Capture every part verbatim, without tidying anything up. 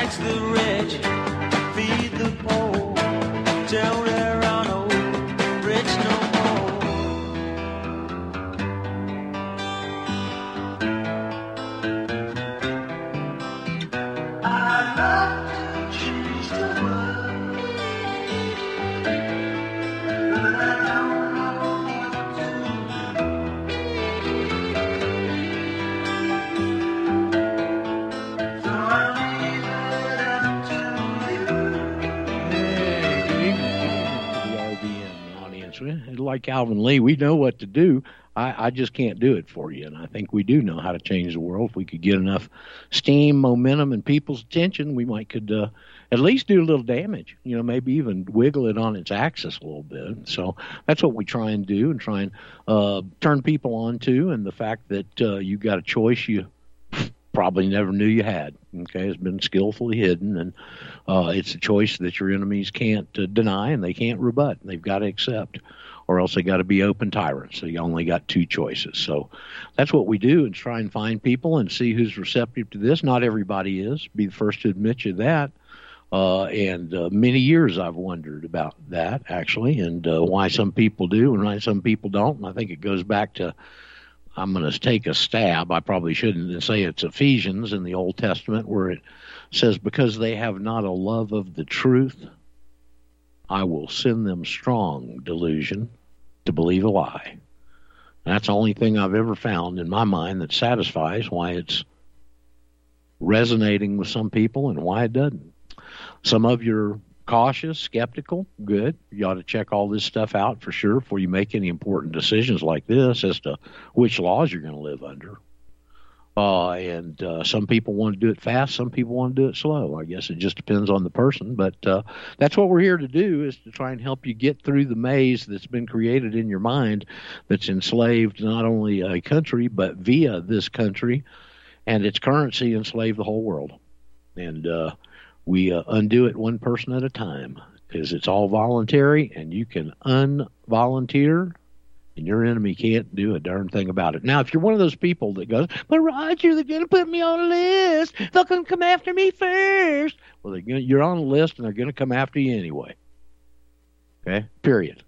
Tax the rich, feed the poor, till there are no rich no more. I love to change the world, but I don't know what to do. So I leave it up to you. Hey, good evening to the R B N audience. We- Like Calvin Lee, we know what to do. I, I just can't do it for you. And I think we do know how to change the world. If we could get enough steam, momentum, and people's attention, we might could uh, at least do a little damage. You know, maybe even wiggle it on its axis a little bit. So that's what we try and do, and try and uh, turn people on to. And the fact that uh, you got a choice you probably never knew you had. Okay, it's been skillfully hidden, and uh, it's a choice that your enemies can't uh, deny and they can't rebut. They've got to accept, or else they got to be open tyrants. So you only got two choices. So that's what we do, and try and find people and see who's receptive to this. Not everybody is. Be the first to admit you that. Uh, and uh, many years I've wondered about that, actually, and uh, why some people do and why some people don't. And I think it goes back to, I'm going to take a stab. I probably shouldn't say it's Ephesians in the Old Testament, where it says, because they have not a love of the truth, I will send them strong delusion to believe a lie. And that's the only thing I've ever found in my mind that satisfies why it's resonating with some people and why it doesn't. Some of you are cautious, skeptical. Good. You ought to check all this stuff out for sure before you make any important decisions like this as to which laws you're going to live under. Uh, and uh, some people want to do it fast. Some people want to do it slow. I guess it just depends on the person. But uh, that's what we're here to do, is to try and help you get through the maze that's been created in your mind that's enslaved not only a country, but via this country and its currency enslaved the whole world. And uh, we uh, undo it one person at a time, because it's all voluntary, and you can unvolunteer, and your enemy can't do a darn thing about it. Now, if you're one of those people that goes, but Roger, they're going to put me on a list. They're going to come after me first. Well, they're gonna, you're on a list, and they're going to come after you anyway. Okay? Period.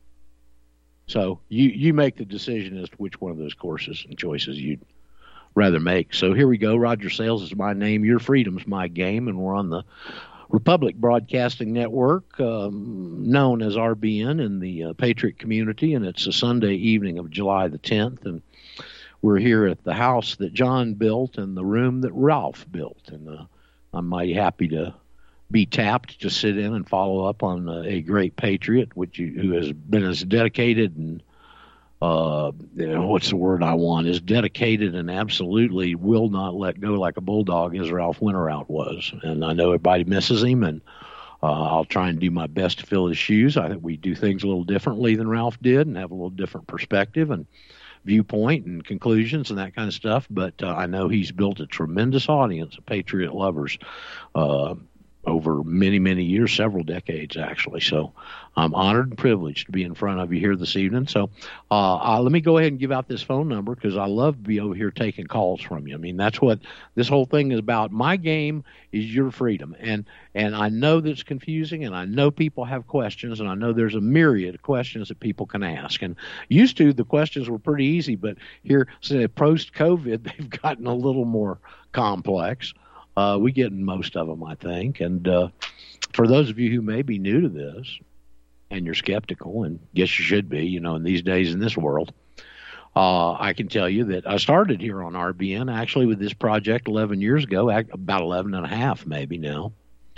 So you, you make the decision as to which one of those courses and choices you'd rather make. So here we go. Roger Sales is my name. Your freedom's my game, and we're on the Republic Broadcasting Network, um, known as R B N in the uh, Patriot community, and it's a Sunday evening of July the tenth, and we're here at the house that John built and the room that Ralph built, and uh, I'm mighty happy to be tapped to sit in and follow up on uh, a great patriot, which you, who has been as dedicated and Uh, you know, what's the word I want, is dedicated and absolutely will not let go like a bulldog as Ralph Winterout was. And I know everybody misses him, and uh, I'll try and do my best to fill his shoes. I think we do things a little differently than Ralph did and have a little different perspective and viewpoint and conclusions and that kind of stuff. But uh, I know he's built a tremendous audience of Patriot lovers uh, over many, many years, several decades, actually. So I'm honored and privileged to be in front of you here this evening. So uh, uh, let me go ahead and give out this phone number, because I love to be over here taking calls from you. I mean, that's what this whole thing is about. My game is your freedom. And, and I know that's confusing, and I know people have questions, and I know there's a myriad of questions that people can ask. And used to, the questions were pretty easy, but here, say, post-COVID, they've gotten a little more complex. Uh, we get most of them, I think. And uh, for those of you who may be new to this and you're skeptical, and guess you should be, you know, in these days in this world, uh, I can tell you that I started here on R B N actually with this project eleven years ago, about eleven and a half maybe now.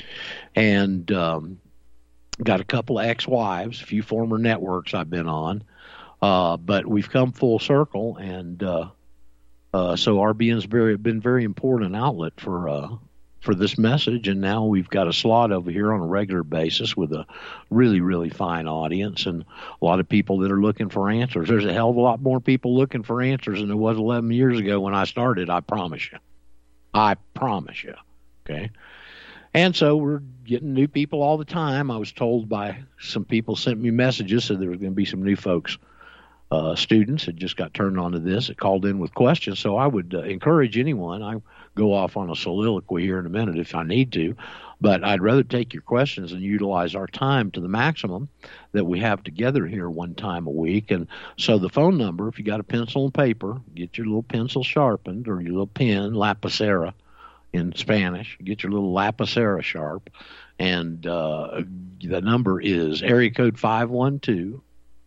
And um, got a couple of ex-wives, a few former networks I've been on. Uh, but we've come full circle, and uh, Uh, so R B N's very been very important outlet for uh, for this message, and now we've got a slot over here on a regular basis with a really, really fine audience and a lot of people that are looking for answers. There's a hell of a lot more people looking for answers than there was eleven years ago when I started, I promise you. I promise you, okay? And so we're getting new people all the time. I was told by some people sent me messages, so there was going to be some new folks uh, students that just got turned on to this that called in with questions. So I would uh, encourage anyone. I go off on a soliloquy here in a minute if I need to, but I'd rather take your questions and utilize our time to the maximum that we have together here one time a week. And so the phone number, if you got a pencil and paper, get your little pencil sharpened or your little pen, lapicera in Spanish, get your little lapicera sharp. And uh, the number is area code five one two,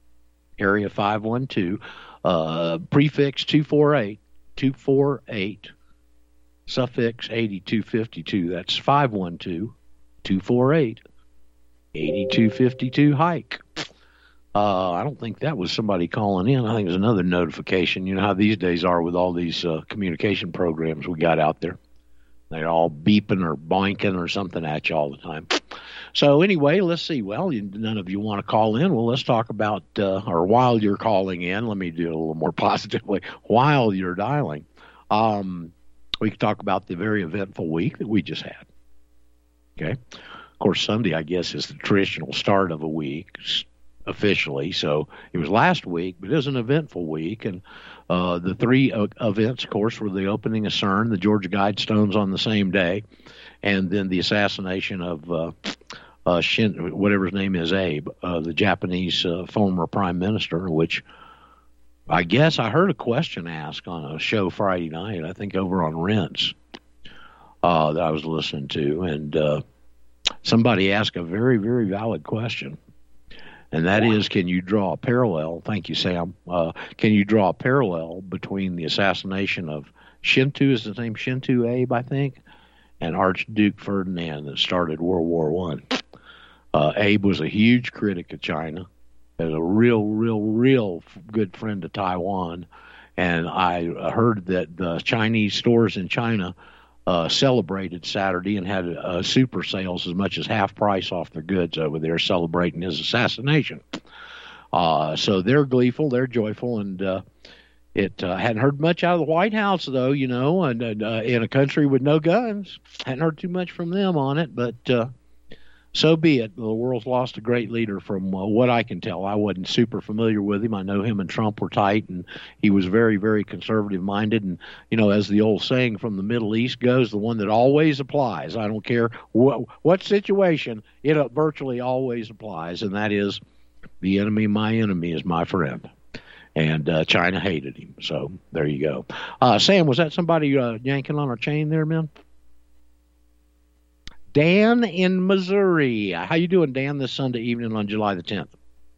area five one two, uh, prefix two four eight, two four eight, suffix eighty-two fifty-two. That's five one two, two four eight, eighty-two fifty-two hike. Uh, I don't think that was somebody calling in. I think it was another notification. You know how these days are with all these uh, communication programs we got out there. They're all beeping or boinking or something at you all the time. So anyway, let's see. Well, you, none of you want to call in. Well, let's talk about, uh, or while you're calling in, let me do it a little more positively. While you're dialing, um, we can talk about the very eventful week that we just had. Okay. Of course, Sunday, I guess, is the traditional start of a week officially. So it was last week, but it was an eventful week. And uh, the three uh, events, of course, were the opening of CERN, the Georgia Guidestones on the same day, and then the assassination of uh, uh, Shin, whatever his name is, Abe, uh, the Japanese uh, former prime minister, which I guess I heard a question asked on a show Friday night, I think over on Rents, uh, that I was listening to, and uh, somebody asked a very, very valid question. And that is, can you draw a parallel? Thank you, Sam. Uh, can you draw a parallel between the assassination of Shinto, is his name Shinto Abe, I think, and Archduke Ferdinand that started World War One? Uh, Abe was a huge critic of China, as a real, real, real good friend of Taiwan. And I heard that the Chinese stores in China Uh, celebrated Saturday and had uh, super sales as much as half price off their goods over there celebrating his assassination. Uh, so they're gleeful, they're joyful, and uh, it uh, hadn't heard much out of the White House, though, you know, and uh, in a country with no guns. Hadn't heard too much from them on it, but uh, so be it. The world's lost a great leader from uh, what I can tell. I wasn't super familiar with him. I know him and Trump were tight, and he was very, very conservative-minded. And, you know, as the old saying from the Middle East goes, the one that always applies. I don't care what, what situation, it virtually always applies, and that is the enemy, my enemy, is my friend. And uh, China hated him. So there you go. Uh, Sam, was that somebody uh, yanking on our chain there, man? Dan in Missouri. How you doing, Dan, this Sunday evening on July the tenth?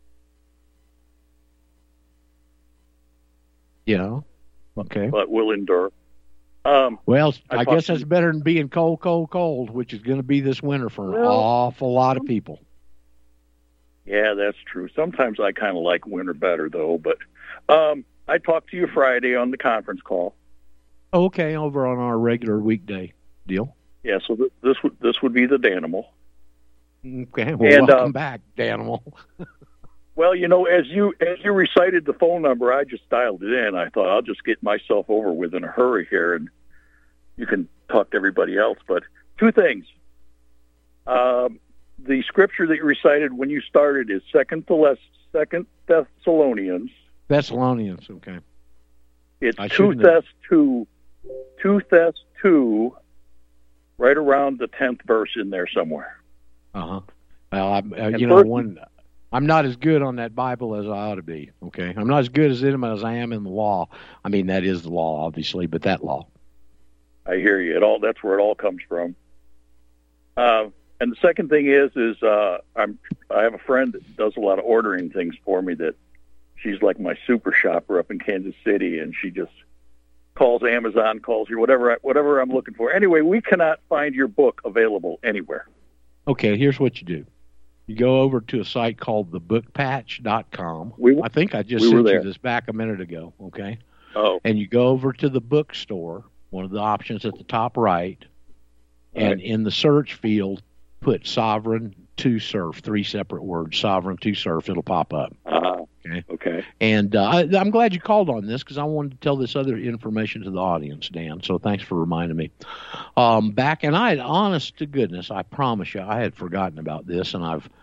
Yeah. Okay. But we'll endure. Um, well, I, I guess that's better than being cold, cold, cold, which is going to be this winter for an well, awful lot of people. Yeah, that's true. Sometimes I kind of like winter better, though. But um, I talked to you Friday on the conference call. Okay, over on our regular weekday deal. Yeah, so th- this would this would be the Danimal. Okay, well, and, welcome uh, back, Danimal. Well, you know, as you as you recited the phone number, I just dialed it in. I thought I'll just get myself over with in a hurry here, and you can talk to everybody else. But two things: um, the scripture that you recited when you started is Second Second Thessalonians. Thessalonians, okay. It's two Thess two, two Thess two. Right around the tenth verse in there somewhere. Uh-huh. Well, I'm, uh, you know, one, I'm not as good on that Bible as I ought to be, okay? I'm not as good as it as I am in the law. I mean, that is the law, obviously, but that law. I hear you. It all, that's where it all comes from. Uh, and the second thing is, is uh, I'm, I have a friend that does a lot of ordering things for me that she's like my super shopper up in Kansas City, and she just calls Amazon, calls you, whatever, whatever I'm looking for. Anyway, we cannot find your book available anywhere. Okay, here's what you do. You go over to a site called the book patch dot com. We, I think I just we sent you this back a minute ago, okay? Oh. And you go over to the bookstore, one of the options at the top right, and right. in the search field, put Sovereign to Surf, three separate words, Sovereign to Surf, it'll pop up. Uh-huh. Okay. Okay. And uh, I, I'm glad you called on this because I wanted to tell this other information to the audience, Dan. So thanks for reminding me. Um, back, and I had, honest to goodness, I promise you, I had forgotten about this, and I've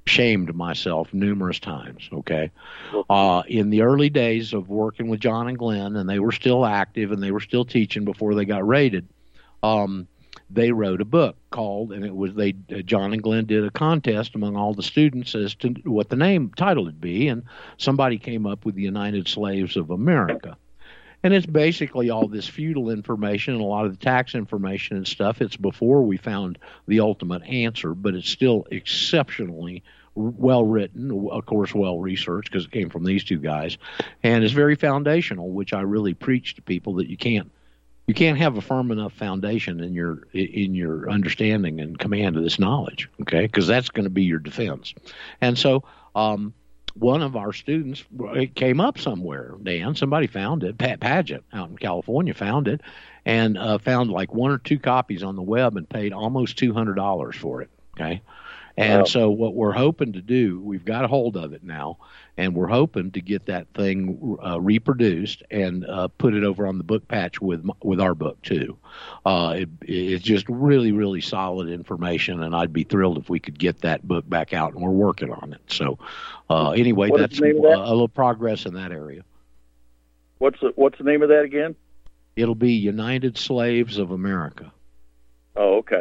shamed myself numerous times, okay? Uh, in the early days of working with John and Glenn, and they were still active and they were still teaching before they got raided, um, they wrote a book called, and it was, they, uh, John and Glenn did a contest among all the students as to what the name title would be, and somebody came up with the United Slaves of America. And it's basically all this feudal information and a lot of the tax information and stuff. It's before we found the ultimate answer, but it's still exceptionally well written, of course, well researched because it came from these two guys, and it's very foundational, which I really preach to people that you can't you can't have a firm enough foundation in your in your understanding and command of this knowledge, okay? Because that's going to be your defense. And so, um, one of our students, it came up somewhere, Dan. Somebody found it. Pat Paget out in California found it, and uh, found like one or two copies on the web and paid almost two hundred dollars for it. Okay. And Wow. so what we're hoping to do, we've got a hold of it now, and we're hoping to get that thing uh, reproduced and uh, put it over on the book patch with with our book too. Uh, it, it's just really, really solid information, and I'd be thrilled if we could get that book back out, and we're working on it. So uh, anyway, What is that's the name of uh, that? a little progress in that area. What's the, what's the name of that again? It'll be United Slaves of America. Oh, okay.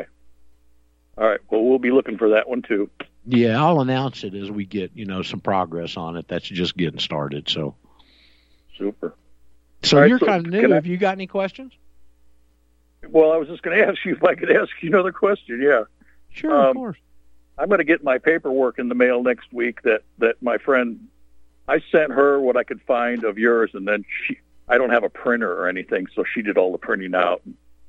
All right. Well, we'll be looking for that one too. Yeah, I'll announce it as we get, you know, some progress on it. That's just getting started. So, Super. so All right, you're so kind of new. can I- Have you got any questions? Well, I was just going to ask you if I could ask you another question. Yeah. Sure, of Um, course. I'm going to get my paperwork in the mail next week that, that my friend, I sent her what I could find of yours, and then she, I don't have a printer or anything, so she did all the printing out.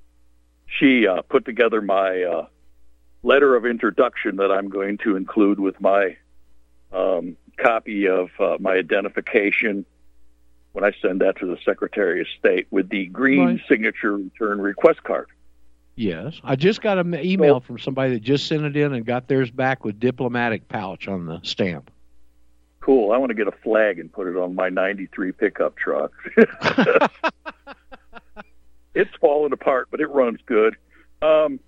She uh, put together my uh, letter of introduction that I'm going to include with my um, copy of uh, my identification when I send that to the Secretary of State with the green Right. signature return request card. Yes. I just got an email from somebody that just sent it in and got theirs back with diplomatic pouch on the stamp. Cool. I want to get a flag and put it on my ninety-three pickup truck. It's falling apart, but it runs good. Um,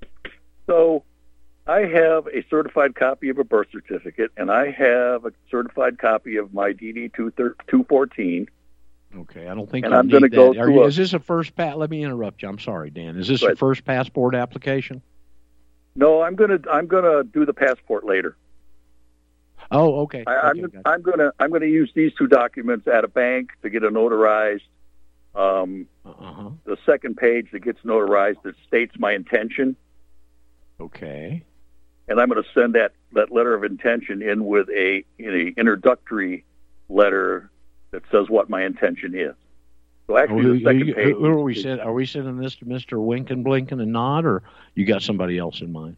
so I have a certified copy of a birth certificate, and I have a certified copy of my D D two fourteen. Okay, I don't think And you I'm need gonna that. go Are to you, a- is this a first pass? Let me interrupt you. I'm sorry, Dan. Is this Go your ahead. first passport application? No, I'm gonna I'm gonna do the passport later. Oh, okay. I, I'm okay, gotcha. I'm gonna I'm gonna use these two documents at a bank to get a notarized. Um, Uh-huh. the second page that gets notarized that states my intention. Okay. And I'm going to send that, that letter of intention in with a, in a introductory letter that says what my intention is. So Oh, actually, who, the second who, page who are we send, Are we sending this to Mister Winkin, Blinkin, and Nod, or you got somebody else in mind?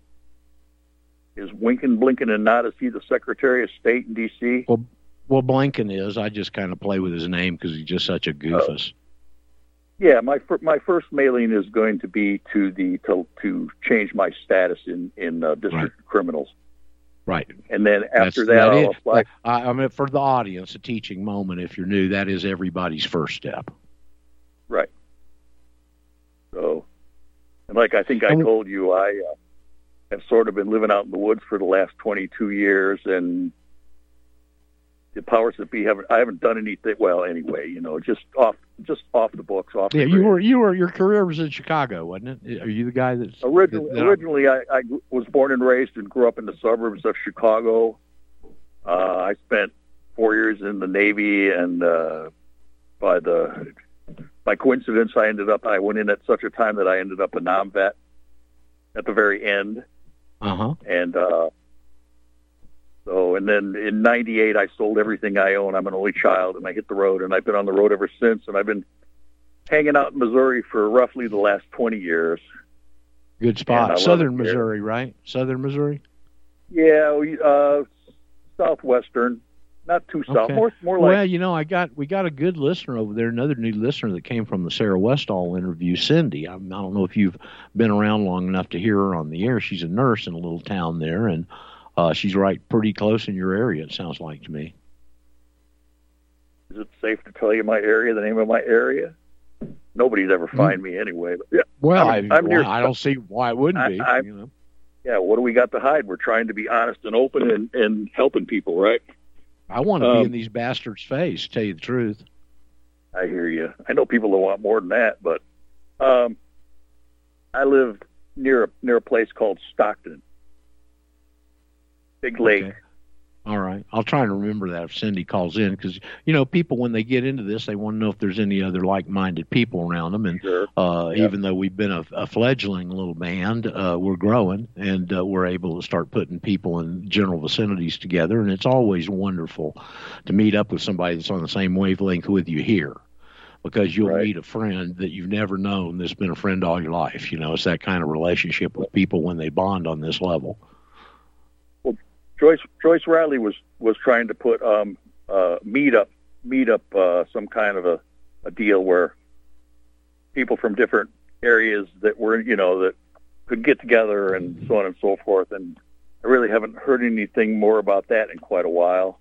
is Winkin, Blinkin, and Nod. Is he the Secretary of State in D C? Well, well, Blinken is. I just kind of play with his name because he's just such a goofus. Yeah, my fir- my first mailing is going to be to the to to change my status in in uh, district Right. criminals, Right. and then after That's- that, that I'll is- apply. I, I mean, for the audience, a teaching moment. If you're new, that is everybody's first step. Right. So, and like I think I And- told you, I uh, have sort of been living out in the woods for the last twenty-two years, and the powers that be haven't. I haven't done anything. Well, anyway, you know, just off, just off the books, off. Yeah, the you grid. were. You were. Your career was in Chicago, wasn't it? Are you the guy that's Originally, that- that- originally I, I was born and raised and grew up in the suburbs of Chicago. Uh, I spent four years in the Navy, and uh, by the by coincidence, I ended up. I went in at such a time that I ended up a non-vet at the very end, Uh-huh. and uh, so and then in ninety-eight, I sold everything I own. I'm an only child, and I hit the road, and I've been on the road ever since. And I've been hanging out in Missouri for roughly the last twenty years. Good And I spot. love Southern it here. Missouri, right? Southern Missouri. Yeah, we, uh, southwestern, not too south, Okay. more more Well, like you know, I got we got a good listener over there. Another new listener that came from the Sarah Westall interview, Cindy. I, I don't know if you've been around long enough to hear her on the air. She's a nurse in a little town there, and uh, she's right pretty close in your area. It sounds like to me. Is it safe to tell you my area, the name of my area? Nobody's ever find me anyway. But yeah, Well, I'm- I, I'm near- well, I don't see why it wouldn't I- be. I'm- you know. yeah, what do we got to hide? We're trying to be honest and open and, and helping people, right? I want to Um, be in these bastards' face, to tell you the truth. I hear you. I know people will want more than that, but um, I live near a, near a place called Stockton, Big Lake. Okay. All right. I'll try and remember that if Cindy calls in, because, you know, people, when they get into this, they want to know if there's any other like-minded people around them. And Sure. uh, Yep. even though we've been a, a fledgling little band, uh, we're growing, and uh, we're able to start putting people in general vicinities together. And it's always wonderful to meet up with somebody that's on the same wavelength with you here, because you'll Right. meet a friend that you've never known that's been a friend all your life. You know, it's that kind of relationship with people when they bond on this level. Joyce Joyce Riley was, was trying to put um uh meet up meet up uh, some kind of a, a deal where people from different areas that were you know that could get together and so on and so forth. And I really haven't heard anything more about that in quite a while.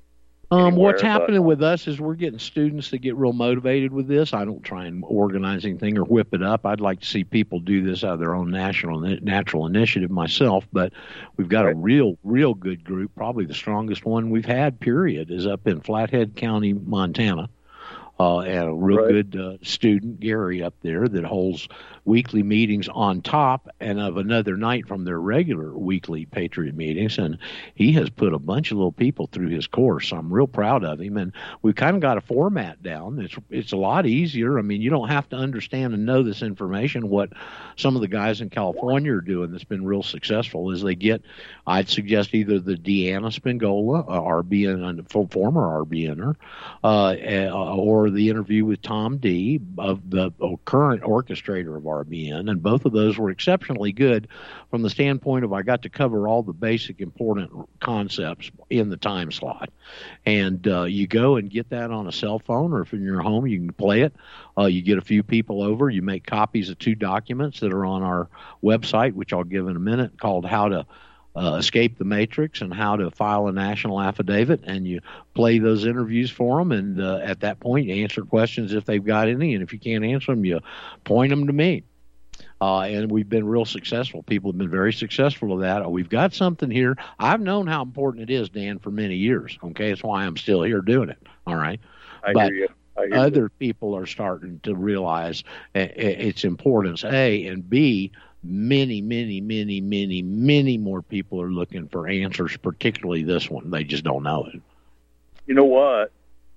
Um, Anywhere, what's but- happening with us is we're getting students that get real motivated with this. I don't try and organize anything or whip it up. I'd like to see people do this out of their own national natural initiative myself, but we've got Right. a real, real good group. Probably the strongest one we've had, period, is up in Flathead County, Montana. Uh, and a real Right. good uh, student, Gary, up there that holds weekly meetings on top and of another night from their regular weekly Patriot meetings. And he has put a bunch of little people through his course. I'm real proud of him. And we've kind of got a format down. It's, it's a lot easier. I mean, you don't have to understand and know this information. What some of the guys in California are doing that's been real successful is they get, I'd suggest either the Deanna Spingola, uh, R B N, former R B N-er, uh, uh, or the interview with Tom D, of the uh, current orchestrator of R B N, and both of those were exceptionally good from the standpoint of I got to cover all the basic important concepts in the time slot. And uh, you go and get that on a cell phone, or if in your home you can play it. Uh, you get a few people over, you make copies of two documents that are on our website, which I'll give in a minute, called How to Uh, Escape the Matrix and How to File a National Affidavit, and you play those interviews for them, and uh, at that point you answer questions if they've got any, and if you can't answer them, you point them to me. Uh, and we've been real successful. People have been very successful with that. We've got something here. I've known how important it is, Dan, for many years. Okay, that's why I'm still here doing it. All right. I But hear you. I hear other you. people are starting to realize uh, its importance, A, and B, many, many, many, many, many more people are looking for answers, particularly this one. They just don't know it. You know what?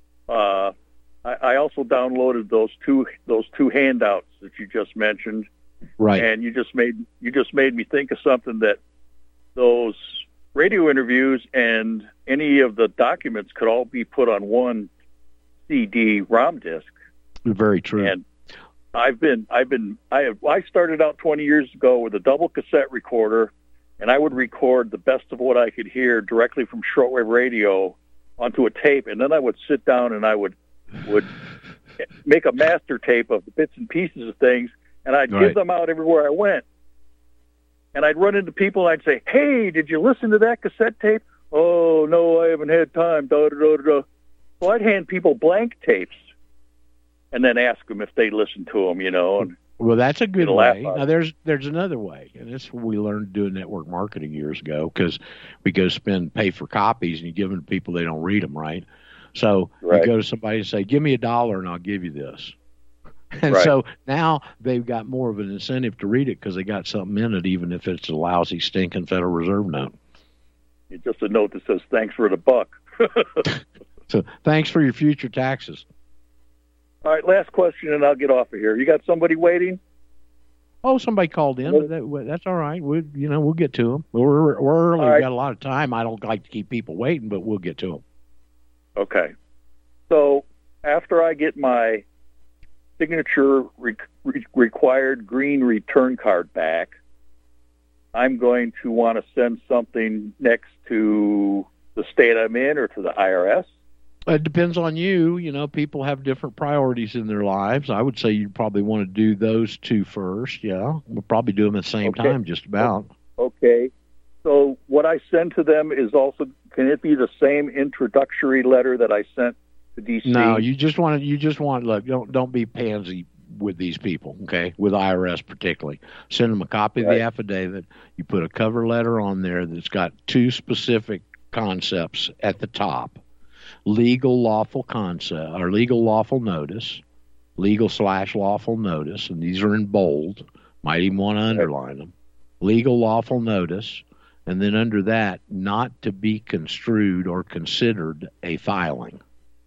Uh, I, I also downloaded those two those two handouts that you just mentioned. Right. And you just made you just made me think of something, that those radio interviews and any of the documents could all be put on one C D ROM disc. Very true. And I've been I've been I have I started out twenty years ago with a double cassette recorder, and I would record the best of what I could hear directly from shortwave radio onto a tape, and then I would sit down and I would would make a master tape of the bits and pieces of things, and I'd Right. give them out everywhere I went. And I'd run into people, and I'd say, "Hey, did you listen to that cassette tape?" "Oh, no, I haven't had time." Da, da, da, da. So I'd hand people blank tapes and then ask them if they listened to them, you know. And Well, that's a good Get a laugh way. out of Now, there's there's another way, and this is what we learned doing network marketing years ago, because we go spend pay for copies, and you give them to people, they don't read them, right? So Right. you go to somebody and say, "Give me a dollar, and I'll give you this." And Right. so now they've got more of an incentive to read it because they got something in it, even if it's a lousy, stinking Federal Reserve note. it's just a note that says, "Thanks for the buck." So thanks for your future taxes. All right, last question, and I'll get off of here. You got somebody waiting? Oh, somebody called in. But that, that's all right. We, you know, we'll get to them. We're, we're early. All right. We've got a lot of time. I don't like to keep people waiting, but we'll get to them. Okay. So after I get my signature re- re- required green return card back, I'm going to want to send something next to the state I'm in or to the I R S. It depends on you. You know, people have different priorities in their lives. I would say you'd probably want to do those two first. Yeah, we'll probably do them at the same Okay. time, just about. Okay. So what I send to them is also, can it be the same introductory letter that I sent to D C? No, you just want to. You just want look. Don't don't be pansy with these people, okay, with I R S particularly. Send them a copy Right. of the affidavit. You put a cover letter on there that's got two specific concepts at the top: legal lawful concept or legal lawful notice, legal slash lawful notice, and these are in bold. Might even want to underline them. Legal lawful notice, and then under that, not to be construed or considered a filing.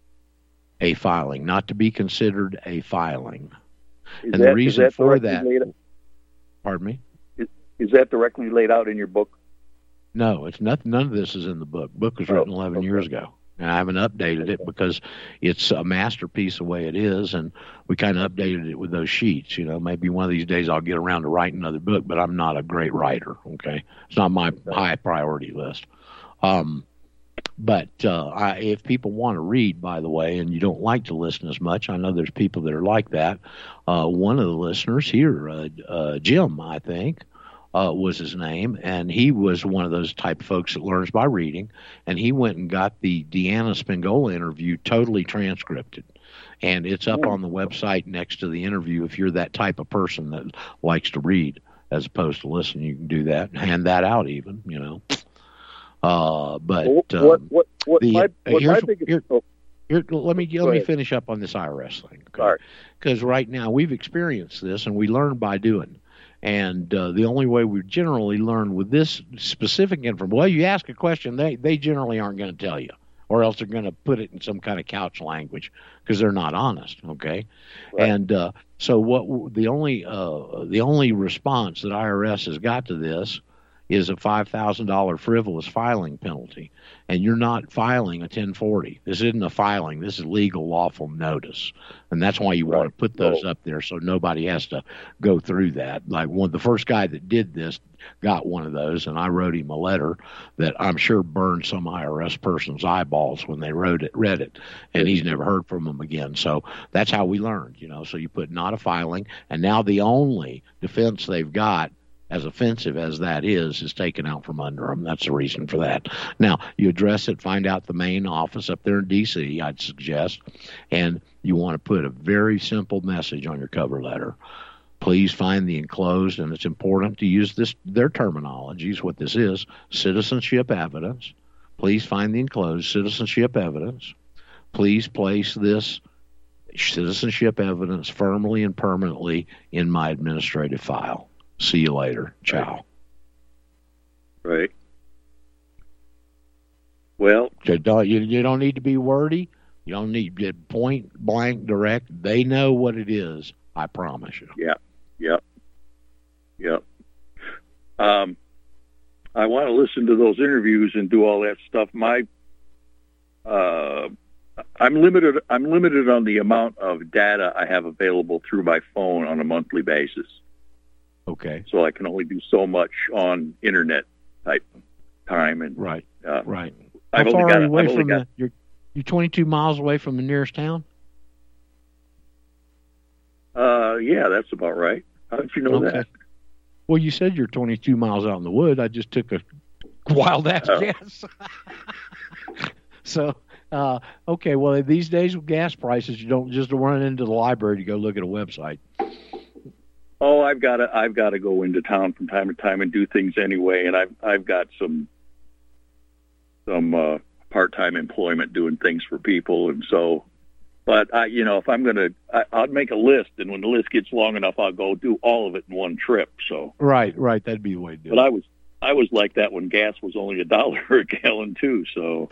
A filing, not to be considered a filing. Is and that, the reason is that for directly that, laid- pardon me? Is, is that directly laid out in your book? No, it's nothing. None of this is in the book. Book was Oh, written eleven okay. years ago, and I haven't updated it because it's a masterpiece the way it is, and we kind of updated it with those sheets. You know, maybe one of these days I'll get around to writing another book, but I'm not a great writer. Okay, it's not my high priority list. Um, but uh, I, if people want to read, by the way, and you don't like to listen as much, I know there's people that are like that. Uh, one of the listeners here, uh, uh, Jim, I think. Uh, was his name, and he was one of those type of folks that learns by reading, and he went and got the Deanna Spingola interview totally transcripted, and it's up on the website next to the interview. If you're that type of person that likes to read as opposed to listen, you can do that and hand that out even, you know. Uh, but Well, um, what what what the- my, uh, what my here's- biggest here- oh, Here, let me Go let me ahead. finish up on this I R S thing, Sorry. because right now we've experienced this and we learn by doing. And uh, the only way we generally learn with this specific information, well, you ask a question, they they generally aren't going to tell you, or else they're going to put it in some kind of couch language because they're not honest. Okay, Right. and uh, so what the only uh, the only response that I R S has got to this is a five thousand dollars frivolous filing penalty. And you're not filing a ten forty. This isn't a filing. This is legal lawful notice. And that's why you Right. want to put those Oh. up there so nobody has to go through that. Like one, the first guy that did this got one of those, and I wrote him a letter that I'm sure burned some I R S person's eyeballs when they wrote it, read it, and he's never heard from them again. So that's how we learned, you know. So you put not a filing, and now the only defense they've got, as offensive as that is, is taken out from under them. That's the reason for that. Now, you address it, find out the main office up there in D C, I'd suggest, and you want to put a very simple message on your cover letter. Please find the enclosed, and it's important to use this their terminology is what this is, citizenship evidence. Please find the enclosed citizenship evidence. Please place this citizenship evidence firmly and permanently in my administrative file. See you later. Ciao. Right. Well, You don't, you, you don't need to be wordy. You don't need to point blank direct. They know what it is. I promise you. yeah, yep, yep. Um, I want to listen to those interviews and do all that stuff. My, uh, I'm limited. I'm limited on the amount of data I have available through my phone on a monthly basis. Okay. So I can only do so much on internet type time, and Right. uh, Right. I've How only far got. are you away I've only from got. the? You're you're twenty-two miles away from the nearest town. Uh, yeah, that's about right. How did you know Okay. that? Well, you said you're twenty-two miles out in the wood. I just took a wild ass Oh. guess. So, uh, okay. Well, these days with gas prices, you don't just run into the library to go look at a website. Oh, I've got to. I've got to go into town from time to time and do things anyway, and I've I've got some some uh, part-time employment doing things for people, and so. But I, you know, if I'm gonna, I, I'll make a list, and when the list gets long enough, I'll go do all of it in one trip. So. Right. Right. That'd be the way to do But it. I was I was like that when gas was only a dollar a gallon too. So.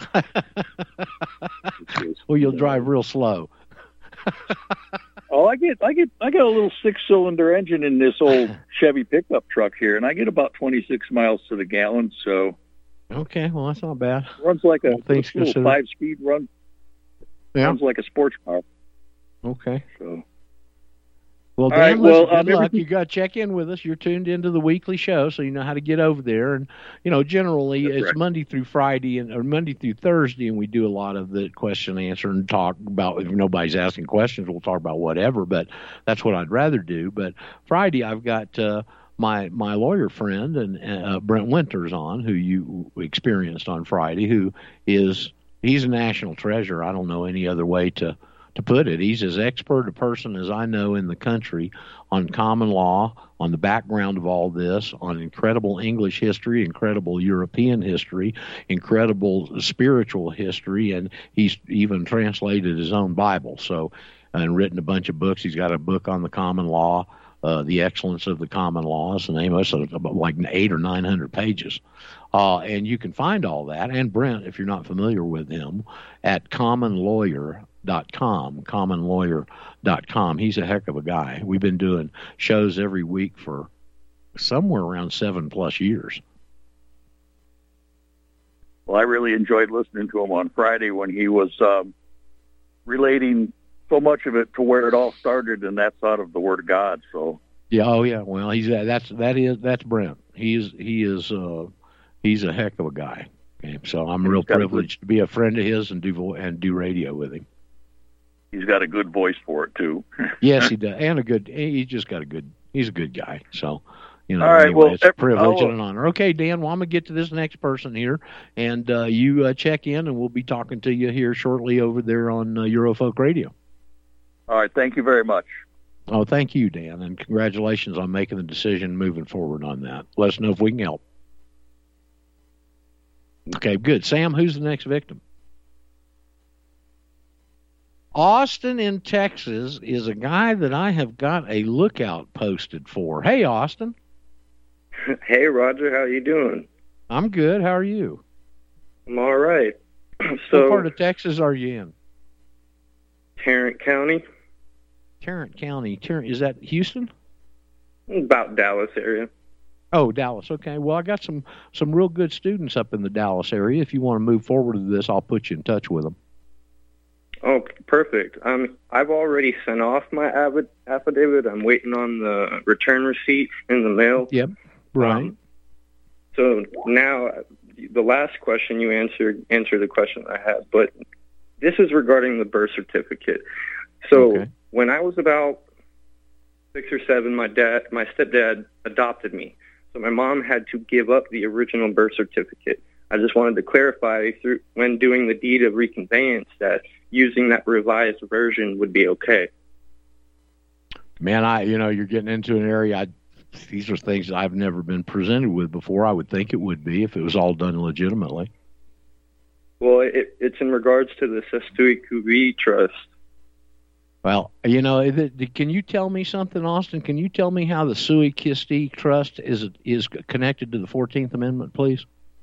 Well, you'll drive real slow. Oh, I get, I get, I got a little six-cylinder engine in this old Chevy pickup truck here, and I get about twenty-six miles to the gallon. So Okay. Well, that's not bad. runs like a All things little considered. five-speed run. Yeah. Runs like a sports car. Okay. So Well, All Dan, right, listen, well, good um, luck. everything- You got to check in with us. You're tuned into the weekly show, so you know how to get over there. And you know, generally That's it's right. Monday through Friday and or Monday through Thursday, and we do a lot of the question answer and talk about. If nobody's asking questions, we'll talk about whatever. But that's what I'd rather do. But Friday, I've got uh, my my lawyer friend and uh, Brent Winters on, who you experienced on Friday, who is he's a national treasure. I don't know any other way to. to put it. He's as expert a person as I know in the country on common law, on the background of all this, on incredible English history, incredible European history, incredible spiritual history, and he's even translated his own Bible. So, and written a bunch of books. He's got a book on the common law, uh, The Excellence of the Common Law. It's the name of it. So about like eight or nine hundred pages. Uh, and you can find all that, and Brent, if you're not familiar with him, at common lawyer dot com, common lawyer dot com. He's a heck of a guy. We've been doing shows every week for somewhere around seven plus years. Well, I really enjoyed listening to him on Friday when he was um, relating so much of it to where it all started, and that's out of the Word of God. So yeah, oh yeah. Well, he's that's that is that's Brent. He is he is uh, he's a heck of a guy. Okay, so I'm real privileged to be a friend of his and do vo- and do radio with him. He's got a good voice for it too. Yes, he does, and a good. He's just got a good. He's a good guy. So, you know, all right, anyway, well, it's a privilege oh, and an honor. Okay, Dan. Well, I'm gonna get to this next person here, and uh, you uh, check in, and we'll be talking to you here shortly over there on uh, Eurofolk Radio. All right, thank you very much. Oh, thank you, Dan, and congratulations on making the decision moving forward on that. Let us know if we can help. Okay, good. Sam, who's the next victim? Austin in Texas is a guy that I have got a lookout posted for. Hey, Austin. Hey, Roger. How you doing? I'm good. How are you? I'm all right. So, what part of Texas are you in? Tarrant County. Tarrant County. Tarrant, is that Houston? About Dallas area. Oh, Dallas. Okay. Well, I got some, some real good students up in the Dallas area. If you want to move forward with this, I'll put you in touch with them. Oh, perfect. Um, I've already sent off my affidavit. I'm waiting on the return receipt in the mail. Yep. Right. Um, so now, the last question you answered answered the question I had, but this is regarding the birth certificate. So okay. When I was about six or seven, my dad, my stepdad adopted me. So my mom had to give up the original birth certificate. I just wanted to clarify through when doing the deed of reconveyance that using that revised version would be okay. Man, I you know, you're getting into an area, I, these are things that I've never been presented with before. I would think it would be if it was all done legitimately. Well, it, it's in regards to the Sestui Cuvi Trust. Well, you know, can you tell me something, Austin? Can you tell me how the Sui Kisti Trust is is connected to the fourteenth Amendment, please?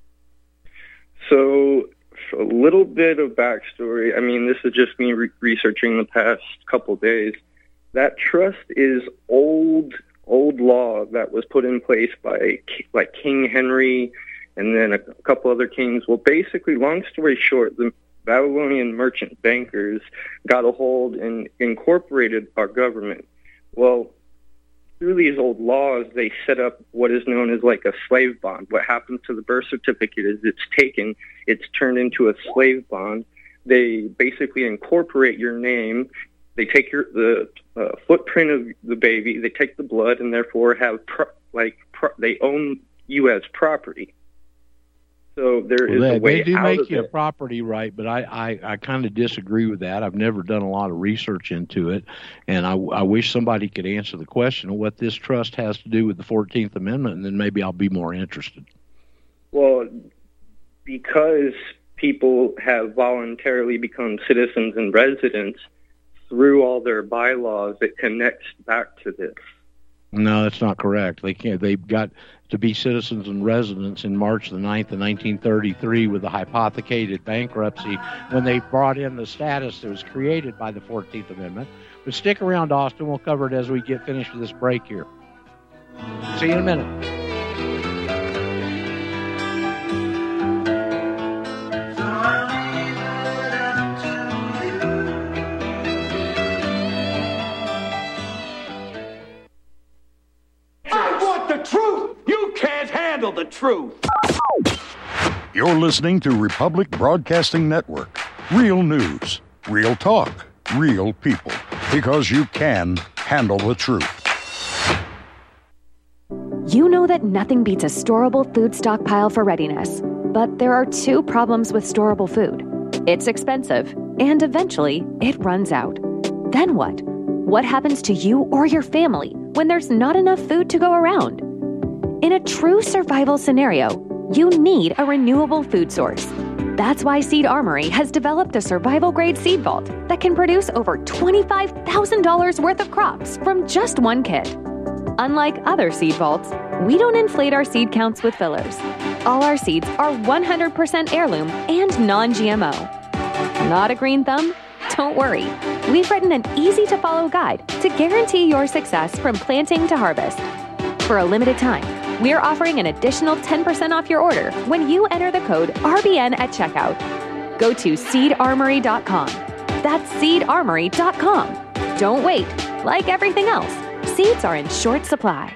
So, a little bit of backstory. I mean, this is just me re- researching the past couple of days. That trust is old, old law that was put in place by like King Henry and then a couple other kings. Well, basically, long story short, the Babylonian merchant bankers got a hold and incorporated our government. Well, through these old laws, they set up what is known as like a slave bond. What happens to the birth certificate is it's taken, it's turned into a slave bond. They basically incorporate your name. They take your the uh, footprint of the baby. They take the blood, and therefore have pro- like pro- they own you as property. So there well, is they, a way they do out make of you it. a property right, but I, I, I kind of disagree with that. I've never done a lot of research into it, and I, I wish somebody could answer the question of what this trust has to do with the fourteenth Amendment, and then maybe I'll be more interested. Well, because people have voluntarily become citizens and residents through all their bylaws, it connects back to this. No, that's not correct. They can't. They got to be citizens and residents in March the ninth of nineteen thirty-three with the hypothecated bankruptcy when they brought in the status that was created by the fourteenth Amendment. But stick around, Austin. We'll cover it as we get finished with this break here. See you in a minute. The truth. You're listening to Republic Broadcasting Network. Real news, real talk, real people. Because you can handle the truth. You know that nothing beats a storable food stockpile for readiness. But there are two problems with storable food. It's expensive, and eventually it runs out. Then what? What happens to you or your family when there's not enough food to go around? In a true survival scenario, you need a renewable food source. That's why Seed Armory has developed a survival-grade seed vault that can produce over twenty-five thousand dollars worth of crops from just one kit. Unlike other seed vaults, we don't inflate our seed counts with fillers. All our seeds are one hundred percent heirloom and non-G M O. Not a green thumb? Don't worry. We've written an easy-to-follow guide to guarantee your success from planting to harvest. For a limited time, we're offering an additional ten percent off your order when you enter the code R B N at checkout. Go to seed armory dot com. That's seed armory dot com. Don't wait. Like everything else, seeds are in short supply.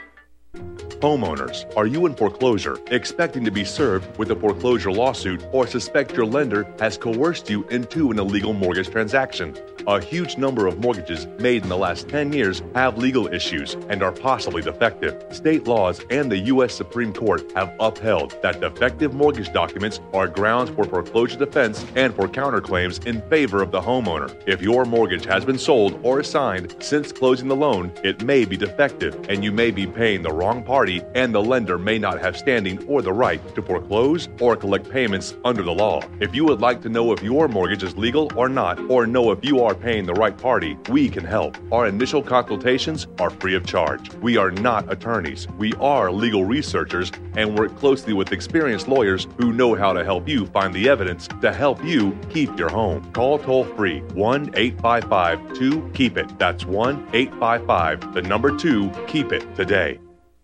Homeowners, are you in foreclosure, expecting to be served with a foreclosure lawsuit, or suspect your lender has coerced you into an illegal mortgage transaction? A huge number of mortgages made in the last ten years have legal issues and are possibly defective. State laws and the U S Supreme Court have upheld that defective mortgage documents are grounds for foreclosure defense and for counterclaims in favor of the homeowner. If your mortgage has been sold or assigned since closing the loan, it may be defective and you may be paying the wrong party, and the lender may not have standing or the right to foreclose or collect payments under the law. If you would like to know if your mortgage is legal or not, or know if you are paying the right party, we can help. Our initial consultations are free of charge. We are not attorneys. We are legal researchers and work closely with experienced lawyers who know how to help you find the evidence to help you keep your home. Call toll-free one eight five five two keep it. That's one eight five five, the number two, keep it today.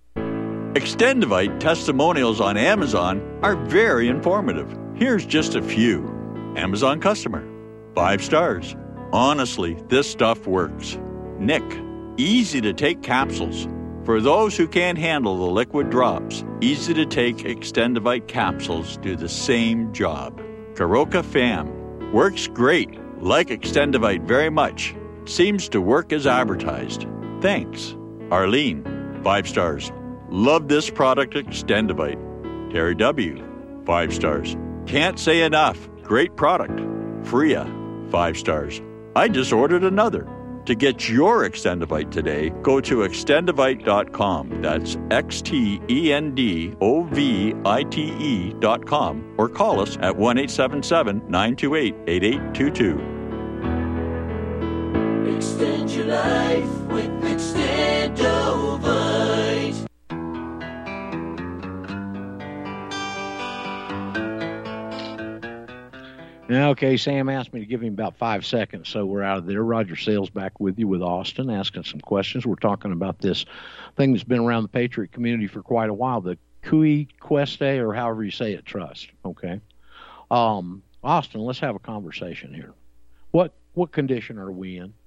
Extendivite testimonials on Amazon are very informative. Here's just a few. Amazon customer. Five stars. Honestly, this stuff works. Nick. Easy to take capsules. For those who can't handle the liquid drops, easy to take Extendivite capsules do the same job. Karoka Fam. Works great. Like Extendivite very much. Seems to work as advertised. Thanks. Arlene. Five stars. Love this product, Extendivite. Terry W. Five stars. Can't say enough. Great product. Freya. Five stars. I just ordered another. To get your Extendivite today, go to extendivite dot com. That's X T E N D O V I T E dot com. Or call us at one eight seven seven, nine two eight, eight eight two two. Extend your life with Extendovite. Okay, Sam asked me to give him about five seconds, so we're out of there. Roger Sales back with you with Austin, asking some questions. We're talking about this thing that's been around the Patriot community for quite a while, the Cui Queste, or however you say it, trust. Okay. Um, Austin, let's have a conversation here. What what condition are we in?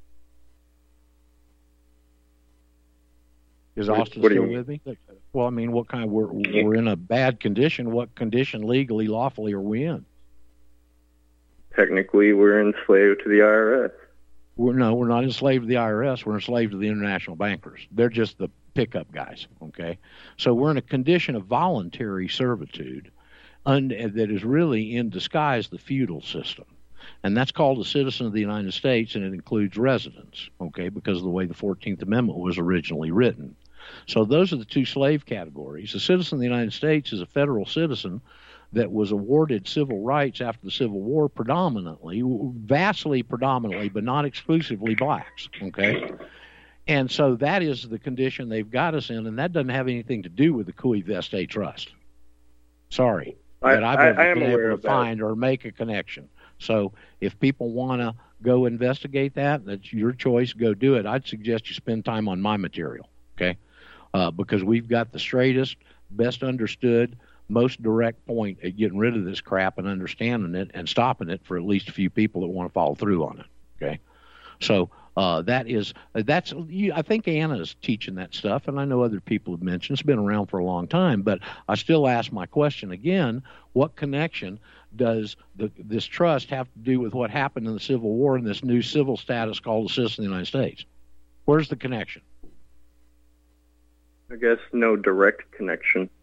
Is Austin what do still you with me? Well, I mean, what kind of, we're, we're in a bad condition. What condition legally, lawfully are we in? Technically, we're enslaved to the I R S. We're, no, we're not enslaved to the I R S. We're enslaved to the international bankers. They're just the pickup guys, okay? So we're in a condition of voluntary servitude un, that is really in disguise the feudal system. And that's called a citizen of the United States, and it includes residents, okay, because of the way the fourteenth Amendment was originally written. So those are the two slave categories. A citizen of the United States is a federal citizen that was awarded civil rights after the Civil War, predominantly, vastly predominantly, but not exclusively blacks, okay? And so that is the condition they've got us in, and that doesn't have anything to do with the Cui Veste Trust. Sorry. I, that I've I, ever I am been aware able of to find or make a connection. So if people want to go investigate that, that's your choice, go do it. I'd suggest you spend time on my material, okay? Uh, because we've got the straightest, best understood, most direct point at getting rid of this crap and understanding it and stopping it for at least a few people that want to follow through on it. Okay, so uh, that is that's you, I think Anna's teaching that stuff, and I know other people have mentioned it's been around for a long time. But I still ask my question again: what connection does the, this trust have to do with what happened in the Civil War and this new civil status called a citizen of the United States? Where's the connection? I guess no direct connection.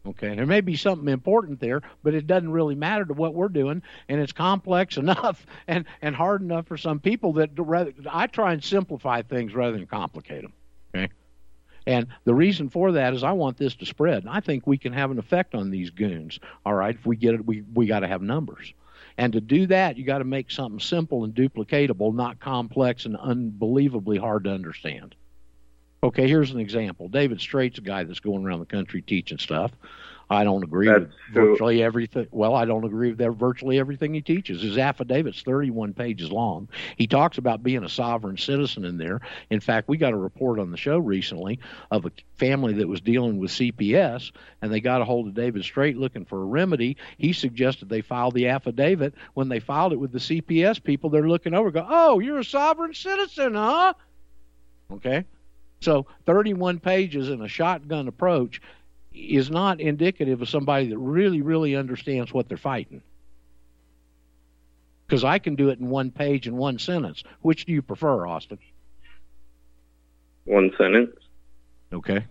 Okay, there may be something important there, but it doesn't really matter to what we're doing, and it's complex enough and, and hard enough for some people that rather, I try and simplify things rather than complicate them. Okay, and the reason for that is I want this to spread. And I think we can have an effect on these goons. All right, if we get it, we we got to have numbers, and to do that, you got to make something simple and duplicatable, not complex and unbelievably hard to understand. Okay, here's an example. David Straight's a guy that's going around the country teaching stuff. I don't agree That's with true. virtually everything. Well, I don't agree with that, virtually everything he teaches. His affidavit's thirty-one pages long. He talks about being a sovereign citizen in there. In fact, we got a report on the show recently of a family that was dealing with C P S, and they got a hold of David Straight looking for a remedy. He suggested they file the affidavit. When they filed it with the C P S people, they're looking over and go, oh, you're a sovereign citizen, huh? Okay. So thirty-one pages in a shotgun approach is not indicative of somebody that really, really understands what they're fighting. Because I can do it in one page and one sentence. Which do you prefer, Austin? One sentence. Okay.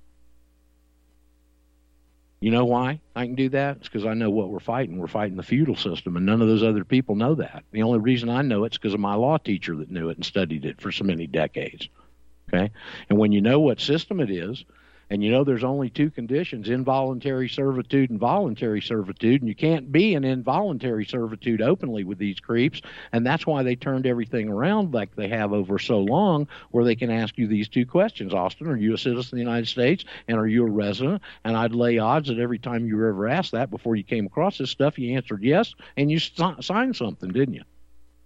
You know why I can do that? It's because I know what we're fighting. We're fighting the feudal system, and none of those other people know that. The only reason I know it's because of my law teacher that knew it and studied it for so many decades. Okay, and when you know what system it is, and you know there's only two conditions, involuntary servitude and voluntary servitude, and you can't be in involuntary servitude openly with these creeps, and that's why they turned everything around like they have over so long, where they can ask you these two questions. Austin, are you a citizen of the United States, and are you a resident? And I'd lay odds that every time you were ever asked that before you came across this stuff, you answered yes, and you signed something, didn't you?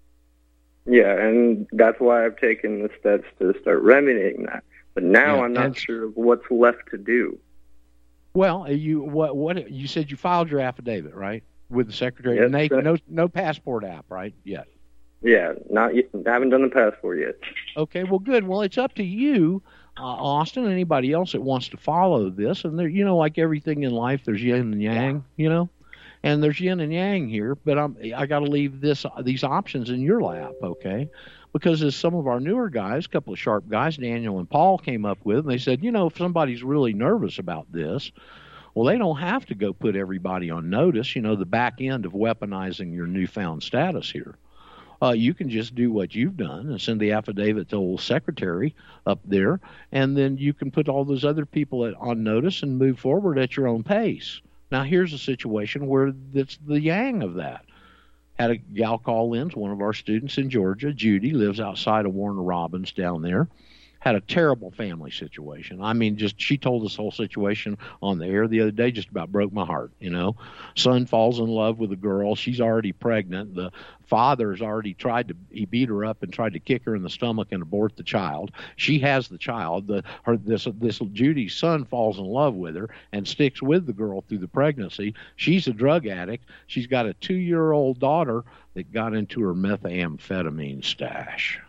Yeah, and that's why I've taken the steps to start remedying that. But now Yeah, I'm not and- sure what's left to do. Well, you what what you said you filed your affidavit, right, with the secretary? Yes, and they sir. no no passport app, right? Yet. Yeah, not yet. I haven't done the passport yet. Okay, well, good. Well, it's up to you, uh, Austin, and anybody else that wants to follow this. And there, you know, like everything in life, there's yin and yang, you know, and there's yin and yang here. But I'm I got to leave this these options in your lap, okay? Because as some of our newer guys, a couple of sharp guys, Daniel and Paul, came up with, and they said, you know, if somebody's really nervous about this, well, they don't have to go put everybody on notice, you know, the back end of weaponizing your newfound status here. Uh, you can just do what you've done and send the affidavit to old secretary up there, and then you can put all those other people at, on notice and move forward at your own pace. Now, here's a situation where that's the yang of that. Had a gal call in, one of our students in Georgia, Judy, lives outside of Warner Robins down there. Had a terrible family situation. I mean, just she told this whole situation on the air the other day, just about broke my heart, you know. Son falls in love with a girl. She's already pregnant. The father's already tried to, he beat her up and tried to kick her in the stomach and abort the child. She has the child. The, her, this, this Judy's son falls in love with her and sticks with the girl through the pregnancy. She's a drug addict. She's got a two-year-old daughter that got into her methamphetamine stash.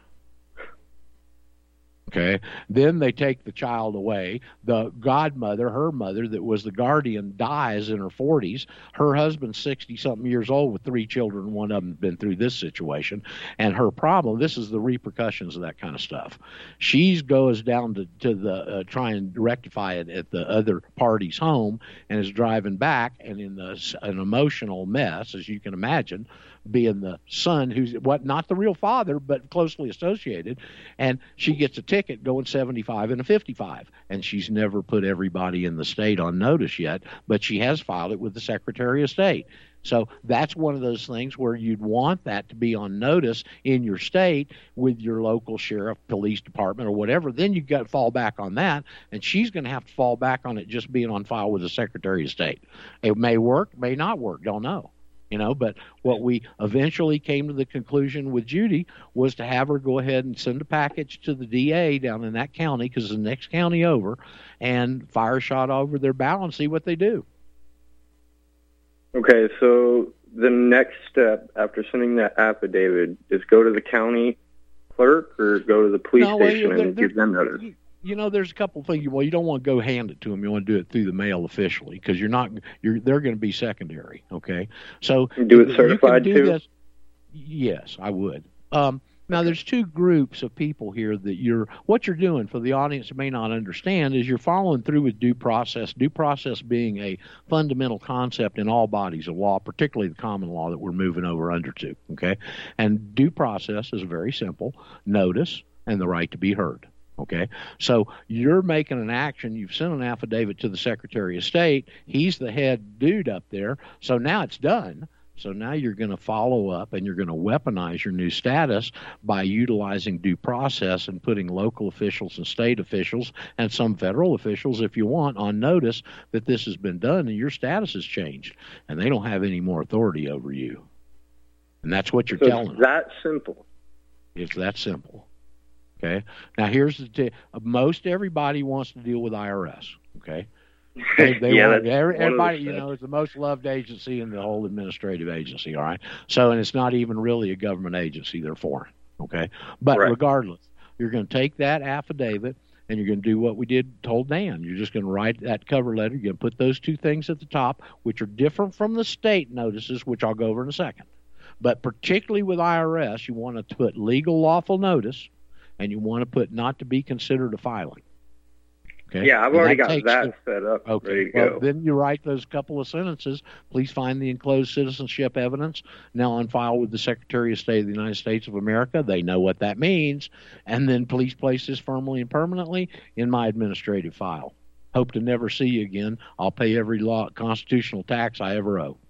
Okay. Then they take the child away. The godmother, her mother, that was the guardian, dies in her forties. Her husband's sixty-something years old with three children. One of them been through this situation. And her problem, this is the repercussions of that kind of stuff. She goes down to, to the, uh, try and rectify it at the other party's home and is driving back and in the, an emotional mess, as you can imagine, being the son who's what not the real father but closely associated, and she gets a ticket going seventy-five and a fifty-five, and she's never put everybody in the state on notice yet, but she has filed it with the Secretary of State. So that's one of those things where you'd want that to be on notice in your state with your local sheriff, police department, or whatever. Then you've got to fall back on that, and she's going to have to fall back on it just being on file with the Secretary of State. It may work, may not work, don't know. You know, but what we eventually came to the conclusion with Judy was to have her go ahead and send a package to the D A down in that county, because the next county over, and fire a shot over their bow and see what they do. Okay, so the next step after sending that affidavit is go to the county clerk or go to the police No, well, station they're- and they're- give them notice? You know, there's a couple of things. Well, you don't want to go hand it to them. You want to do it through the mail officially, because you're not. You're they're going to be secondary. Okay, so Do it you certified can do too? this. Yes, I would. Um, Now, there's two groups of people here that you're, what you're doing for the audience that may not understand is you're following through with due process, due process being a fundamental concept in all bodies of law, particularly the common law that we're moving over under to, okay? And due process is very simple, notice and the right to be heard, okay? So you're making an action, you've sent an affidavit to the Secretary of State, he's the head dude up there, so now it's done. So now you're going to follow up and you're going to weaponize your new status by utilizing due process and putting local officials and state officials and some federal officials, if you want, on notice that this has been done and your status has changed and they don't have any more authority over you. And that's what you're so telling it's them. That simple. It's that simple. Okay. Now here's the t- most everybody wants to deal with I R S. Okay. They, they yeah, want, every, everybody, you know, is the most loved agency in the whole administrative agency, all right? So, and it's not even really a government agency, they're foreign, okay? But right. regardless, you're going to take that affidavit and you're going to do what we did, told Dan. You're just going to write that cover letter. You're going to put those two things at the top, which are different from the state notices, which I'll go over in a second. But particularly with I R S, you want to put legal lawful notice and you want to put not to be considered a filing. Okay. Yeah, I've and already that got that the, set up. Okay. Ready to well, go. Then you write those couple of sentences. Please find the enclosed citizenship evidence now on file with the Secretary of State of the United States of America. They know what that means. And then please place this firmly and permanently in my administrative file. Hope to never see you again. I'll pay every law constitutional tax I ever owe.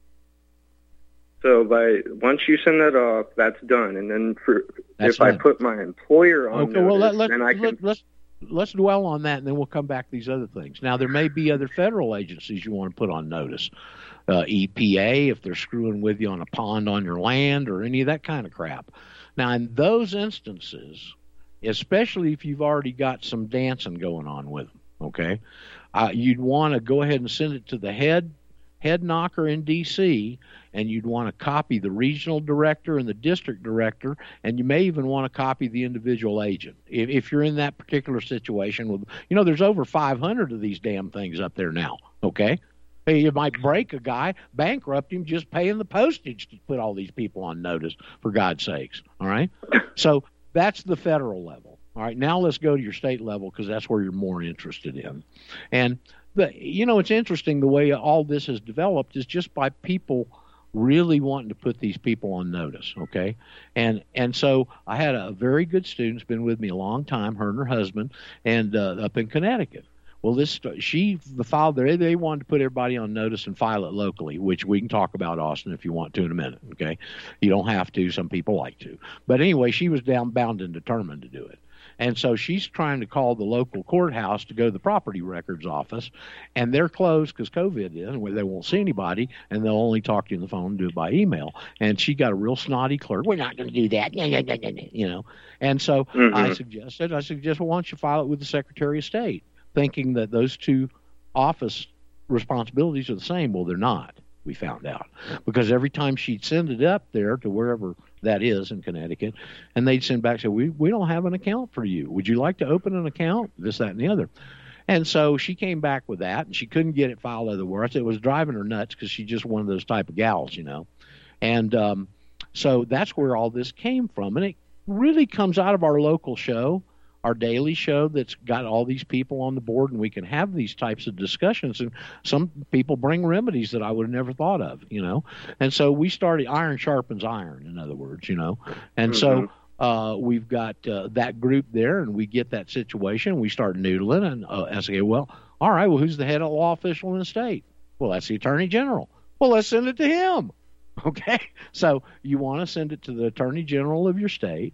So by once you send that off, that's done. And then for, That's if done. I put my employer on Okay, notice, well, let, let, then I can... let, let's, let's dwell on that, and then we'll come back to these other things. Now, there may be other federal agencies you want to put on notice. Uh, E P A, if they're screwing with you on a pond on your land or any of that kind of crap. Now, in those instances, especially if you've already got some dancing going on with them, okay, uh, you'd want to go ahead and send it to the head head knocker in D C, and you'd want to copy the regional director and the district director, and you may even want to copy the individual agent. If, if you're in that particular situation, with, you know, there's over five hundred of these damn things up there now, okay? Hey, you might break a guy, bankrupt him, just paying the postage to put all these people on notice, for God's sakes, all right? So that's the federal level. All right, now let's go to your state level because that's where you're more interested in. And the, you know, it's interesting the way all this has developed is just by people really wanting to put these people on notice, okay? And and so I had a very good student, who's been with me a long time, her and her husband, and uh, up in Connecticut. Well, this she the file there they wanted to put everybody on notice and file it locally, which we can talk about, Austin, if you want to in a minute, okay? You don't have to. Some people like to. But anyway, she was down bound and determined to do it. And so she's trying to call the local courthouse to go to the property records office, and they're closed because COVID is, where they won't see anybody, and they'll only talk to you on the phone and do it by email. And she got a real snotty clerk. We're not going to do that, you know. And so mm-hmm. I suggested, I suggested, well, why don't you file it with the Secretary of State, thinking that those two office responsibilities are the same. Well, they're not, we found out, because every time she'd send it up there to wherever that is in Connecticut, and they'd send back, say, we, we don't have an account for you. Would you like to open an account? This, that, and the other. And so she came back with that, and she couldn't get it filed otherwhere. It was driving her nuts because she's just one of those type of gals, you know. And um, so that's where all this came from. And it really comes out of our local show, our daily show that's got all these people on the board, and we can have these types of discussions. And some people bring remedies that I would have never thought of, you know. And so we started, iron sharpens iron, in other words, you know. And mm-hmm. so uh, we've got uh, that group there, and we get that situation. We start noodling, and uh, I say, well, all right, well, who's the head of law official in the state? Well, that's the Attorney General. Well, let's send it to him. Okay? So you want to send it to the Attorney General of your state,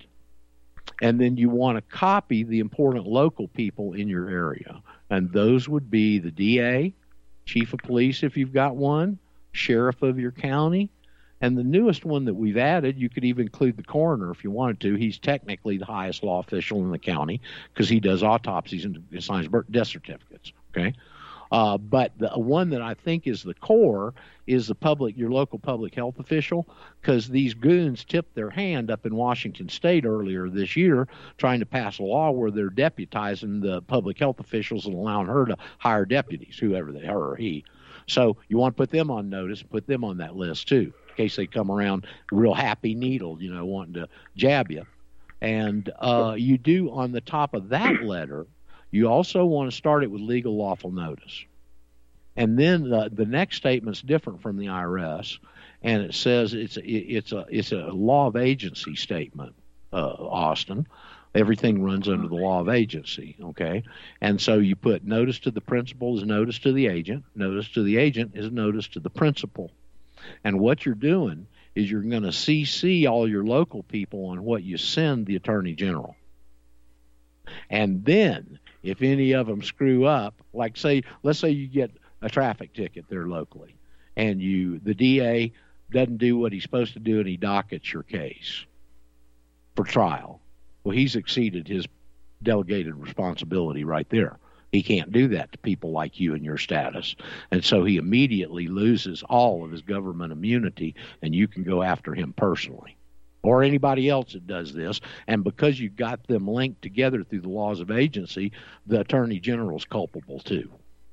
and then you want to copy the important local people in your area. And those would be the D A, chief of police if you've got one, sheriff of your county, and the newest one that we've added, you could even include the coroner if you wanted to. He's technically the highest law official in the county because he does autopsies and signs death certificates, okay? Uh, but the one that I think is the core is the public, your local public health official, because these goons tipped their hand up in Washington State earlier this year trying to pass a law where they're deputizing the public health officials and allowing her to hire deputies, whoever they are, or he. So you want to put them on notice, put them on that list too, in case they come around real happy needle, you know, wanting to jab you. And uh, you do, on the top of that letter, you also want to start it with legal lawful notice. And then the, the next statement's different from the I R S, and it says it's a, it's a it's a law of agency statement, uh, Austin. Everything runs under the law of agency, okay? And so you put notice to the principal is notice to the agent. Notice to the agent is notice to the principal. And what you're doing is you're going to C C all your local people on what you send the Attorney General. And then if any of them screw up, like say, let's say you get a traffic ticket there locally, and you the D A doesn't do what he's supposed to do and he dockets your case for trial. Well, he's exceeded his delegated responsibility right there. He can't do that to people like you and your status. And so he immediately loses all of his government immunity, and you can go after him personally or anybody else that does this. And because you got them linked together through the laws of agency, the Attorney General is culpable too.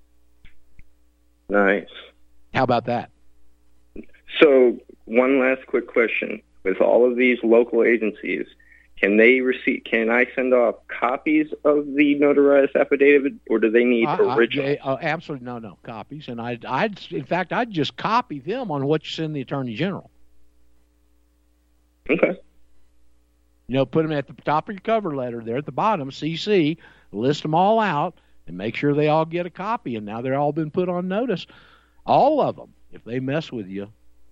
Nice. How about that? So one last quick question. With all of these local agencies, can they receive? Can I send off copies of the notarized affidavit, or do they need I, original? I, uh, absolutely, no, no copies. And I, I'd, in fact, I'd just copy them on what you send the Attorney General. Okay. You know, put them at the top of your cover letter there at the bottom, C C, list them all out, and make sure they all get a copy. And now they're all been put on notice. All of them, if they mess with you,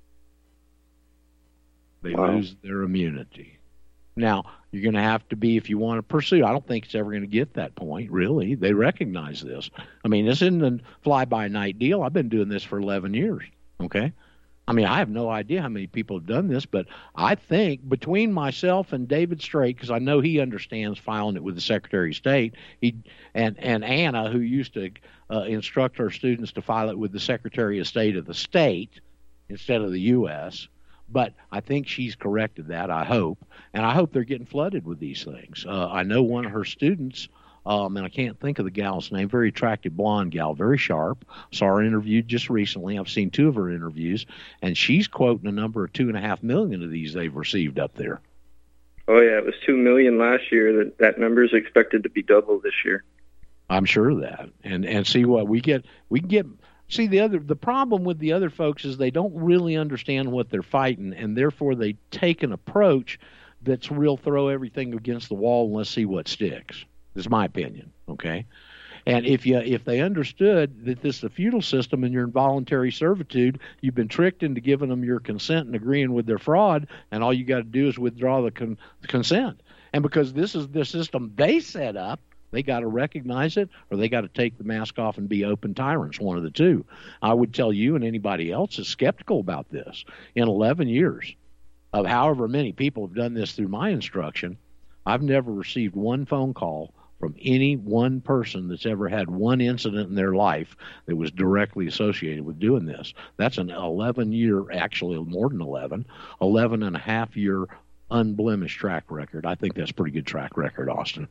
they wow. lose their immunity. Now, you're going to have to be, if you want to pursue, I don't think it's ever going to get that point, really. They recognize this. I mean, this isn't a fly-by-night deal. I've been doing this for eleven years, okay? I mean, I have no idea how many people have done this, but I think between myself and David Straight, because I know he understands filing it with the Secretary of State, he and, and Anna, who used to uh, instruct her students to file it with the Secretary of State of the state instead of the U S, but I think she's corrected that, I hope. And I hope they're getting flooded with these things. Uh, I know one of her students, um, and I can't think of the gal's name, very attractive blonde gal, very sharp. Saw her interviewed just recently. I've seen two of her interviews, and she's quoting a number of two and a half million of these they've received up there. Oh, yeah, it was two million last year. That, that number is expected to be double this year. I'm sure of that. And, and see what we get, we can get... See, the other the problem with the other folks is they don't really understand what they're fighting, and therefore they take an approach that's real throw everything against the wall and let's see what sticks. Is my opinion, okay? And if you if they understood that this is a feudal system and you're in voluntary servitude, you've been tricked into giving them your consent and agreeing with their fraud, and all you got to do is withdraw the, con- the consent. And because this is the system they set up, they got to recognize it, or they got to take the mask off and be open tyrants, one of the two. I would tell you and anybody else is skeptical about this. In eleven years of however many people have done this through my instruction, I've never received one phone call from any one person that's ever had one incident in their life that was directly associated with doing this. That's an eleven-year, actually more than eleven, eleven and a half year unblemished track record. I think that's a pretty good track record, Austin.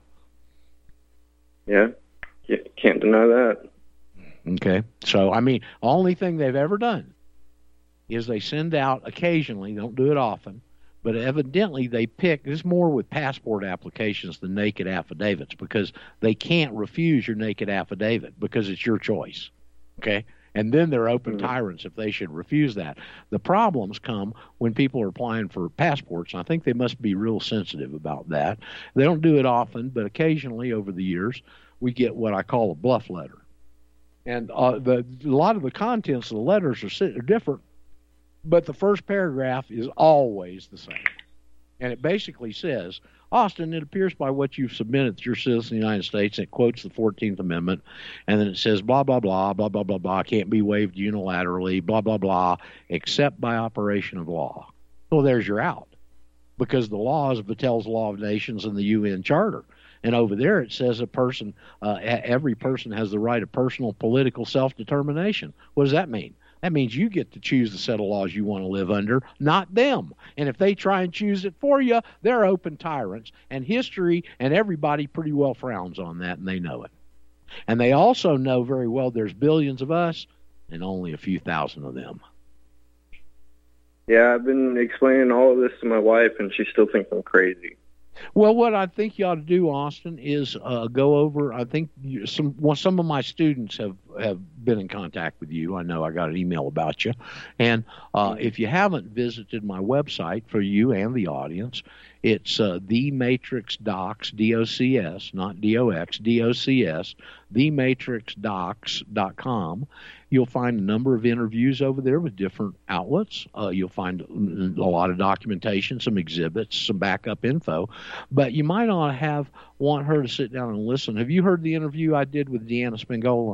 Yeah, can't deny that. Okay, so, I mean, the only thing they've ever done is they send out occasionally, don't do it often, but evidently they pick, this is more with passport applications than naked affidavits, because they can't refuse your naked affidavit because it's your choice, okay? And then they're open mm-hmm. tyrants if they should refuse that. The problems come when people are applying for passports, and I think they must be real sensitive about that. They don't do it often, but occasionally over the years, we get what I call a bluff letter. And uh, the, a lot of the contents of the letters are, are different, but the first paragraph is always the same. And it basically says, Austin, it appears by what you've submitted that you're a citizen of the United States, and it quotes the fourteenth Amendment, and then it says, blah, blah, blah, blah, blah, blah, blah, can't be waived unilaterally, blah, blah, blah, except by operation of law. Well, there's your out, because the law is Vattel's Law of Nations and the U N Charter. And over there it says a person, uh, every person has the right of personal political self-determination. What does that mean? That means you get to choose the set of laws you want to live under, not them. And if they try and choose it for you, they're open tyrants. And history and everybody pretty well frowns on that, and they know it. And they also know very well there's billions of us and only a few thousand of them. Yeah, I've been explaining all of this to my wife, and she still thinks I'm crazy. Well, what I think you ought to do, Austin, is uh, go over. I think you, some well, some of my students have, have been in contact with you. I know I got an email about you, and uh, if you haven't visited my website for you and the audience, it's uh, The Matrix Docs, D O C S, not D O X, D O C S, the matrix docs dot com. You'll find a number of interviews over there with different outlets. Uh, you'll find a lot of documentation, some exhibits, some backup info. But you might not have want her to sit down and listen. Have you heard the interview I did with Deanna Spingola?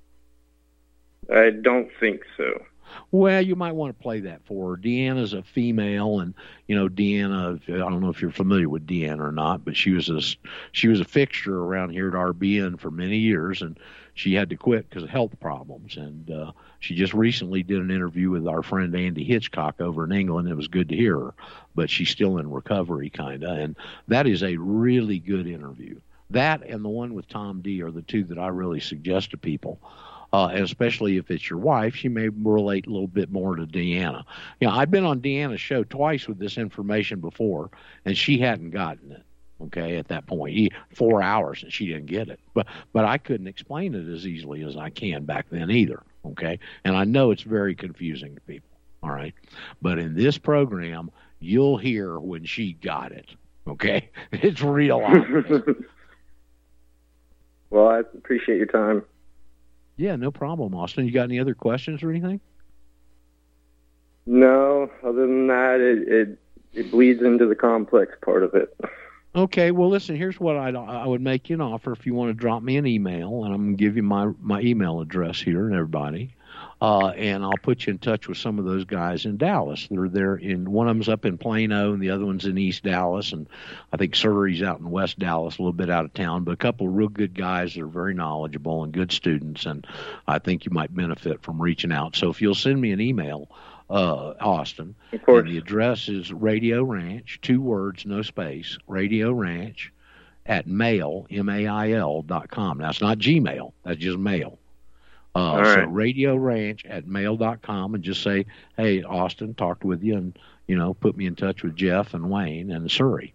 I don't think so. Well, you might want to play that for her. Deanna's a female, and you know Deanna. I don't know if you're familiar with Deanna or not, but she was a she was a fixture around here at R B N for many years, and she had to quit because of health problems. And uh, she just recently did an interview with our friend Andy Hitchcock over in England. It was good to hear her, but she's still in recovery, kind of. And that is a really good interview. That and the one with Tom D are the two that I really suggest to people. Uh, and especially if it's your wife, she may relate a little bit more to Deanna. You know, I've been on Deanna's show twice with this information before, and she hadn't gotten it. Okay, at that point, he, four hours, and she didn't get it. But but I couldn't explain it as easily as I can back then either. Okay, and I know it's very confusing to people. All right, but in this program, you'll hear when she got it. Okay, it's real obvious. Well, I appreciate your time. Yeah, no problem, Austin. You got any other questions or anything? No, other than that, it, it it bleeds into the complex part of it. Okay, well, listen, here's what I'd, I would make you an offer if you want to drop me an email, and I'm going to give you my, my email address here and everybody, uh, and I'll put you in touch with some of those guys in Dallas. They're there in, one of them's up in Plano, and the other one's in East Dallas, and I think Surrey's out in West Dallas, a little bit out of town, but a couple of real good guys that are very knowledgeable and good students, and I think you might benefit from reaching out. So if you'll send me an email, Uh, Austin. Of course. And the address is Radio Ranch, two words, no space, Radio Ranch at mail, M A I L dot com. Now, it's not Gmail. That's just mail. Uh, All so right. Radio Ranch at mail dot com, and just say, hey, Austin, talked with you, and, you know, put me in touch with Jeff and Wayne and Surrey.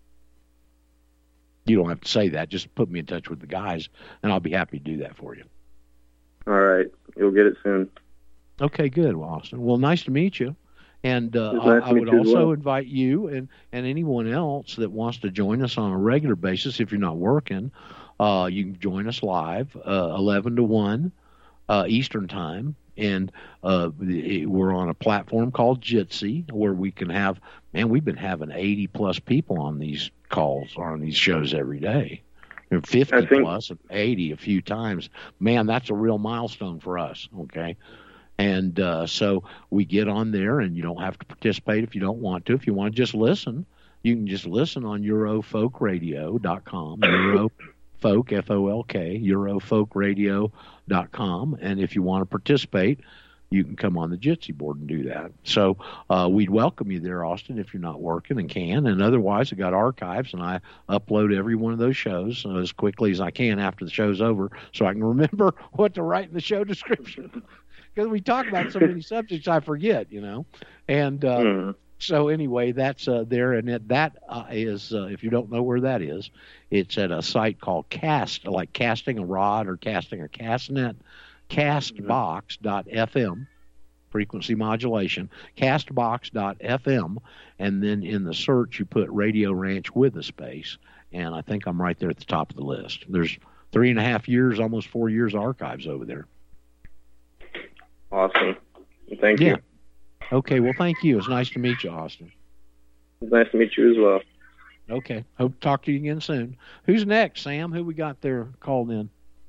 You don't have to say that. Just put me in touch with the guys, and I'll be happy to do that for you. All right. You'll get it soon. Okay, good, well, Austin. Well, nice to meet you. And uh, It's nice I, to I meet would you as also well. invite you and, and anyone else that wants to join us on a regular basis, if you're not working, uh, you can join us live, uh, eleven to one uh, Eastern Time. And uh, it, we're on a platform called Jitsi, where we can have, man, we've been having eighty plus people on these calls, on these shows every day. And fifty I think- plus, and eighty a few times. Man, that's a real milestone for us, okay? And uh, so we get on there, and you don't have to participate if you don't want to. If you want to just listen, you can just listen on Eurofolk Radio dot com, Eurofolk, F O L K, Eurofolk Radio dot com. And if you want to participate, you can come on the Jitsi board and do that. So uh, we'd welcome you there, Austin, if you're not working and can. And otherwise, I got archives, and I upload every one of those shows as quickly as I can after the show's over, so I can remember what to write in the show description. Because we talk about so many subjects, I forget, you know. And uh, Mm. so anyway, that's uh, there. And it, that uh, is, uh, if you don't know where that is, it's at a site called Cast, like casting a rod or casting a castnet, castbox dot F M, frequency modulation, castbox dot F M. And then in the search, you put Radio Ranch with a space. And I think I'm right there at the top of the list. There's three and a half years, almost four years archives over there. Awesome. Thank Yeah. you. Okay, well, thank you. It's nice to meet you, Austin. It's nice to meet you as well. Okay, hope to talk to you again soon. Who's next, Sam? Who we got there called in?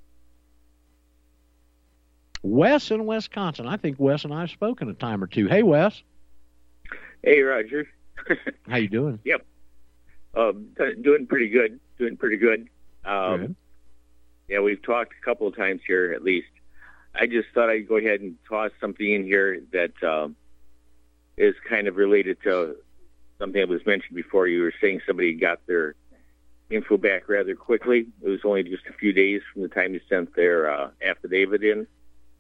Wes in Wisconsin. I think Wes and I have spoken a time or two. Hey, Wes. Hey, Roger. How you doing? Yep. Um, doing pretty good. Doing pretty good. Um, Good. Yeah, we've talked a couple of times here at least. I just thought I'd go ahead and toss something in here that um, is kind of related to something that was mentioned before. You were saying somebody got their info back rather quickly. It was only just a few days from the time you sent their uh, affidavit in.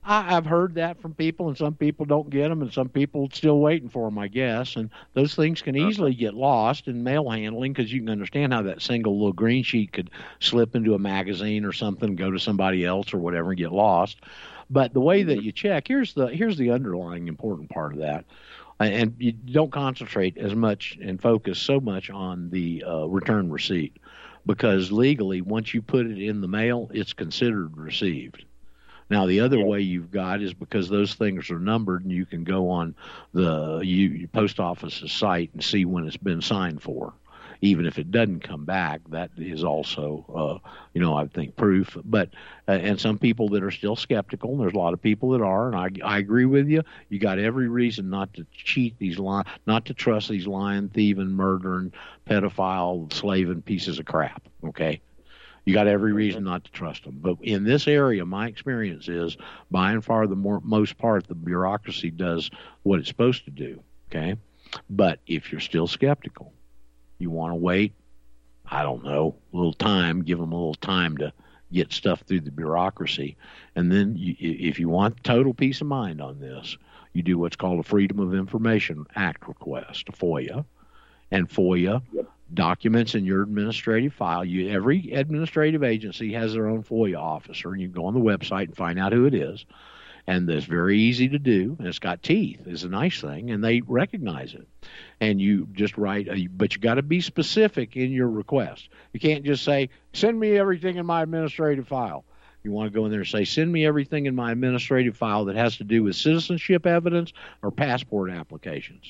I, I've heard that from people, and some people don't get them, and some people still waiting for them, I guess. And those things can easily get lost in mail handling, because you can understand how that single little green sheet could slip into a magazine or something, go to somebody else or whatever, and get lost. But the way that you check, here's the here's the underlying important part of that. And you don't concentrate as much and focus so much on the uh, return receipt, because legally, once you put it in the mail, it's considered received. Now, the other way you've got is because those things are numbered, and you can go on the you, post office's site and see when it's been signed for. Even if it doesn't come back, that is also, uh, you know, I think proof. But uh, and some people that are still skeptical, and there's a lot of people that are, and I, I agree with you. You got every reason not to cheat these lying, not to trust these lying, thieving, murdering, pedophile, slaving pieces of crap. Okay. You got every reason not to trust them. But in this area, my experience is, by and far, the more, most part, the bureaucracy does what it's supposed to do, okay? But if you're still skeptical, you want to wait, I don't know, a little time, give them a little time to get stuff through the bureaucracy. And then you, if you want total peace of mind on this, you do what's called a Freedom of Information Act request, a FOIA. And FOIA yep. documents in your administrative file. You, every administrative agency has their own FOIA officer, and you can go on the website and find out who it is. And it's very easy to do, and it's got teeth. It's a nice thing, and they recognize it. And you just write, a, but you got to be specific in your request. You can't just say, send me everything in my administrative file. You want to go in there and say, send me everything in my administrative file that has to do with citizenship evidence or passport applications.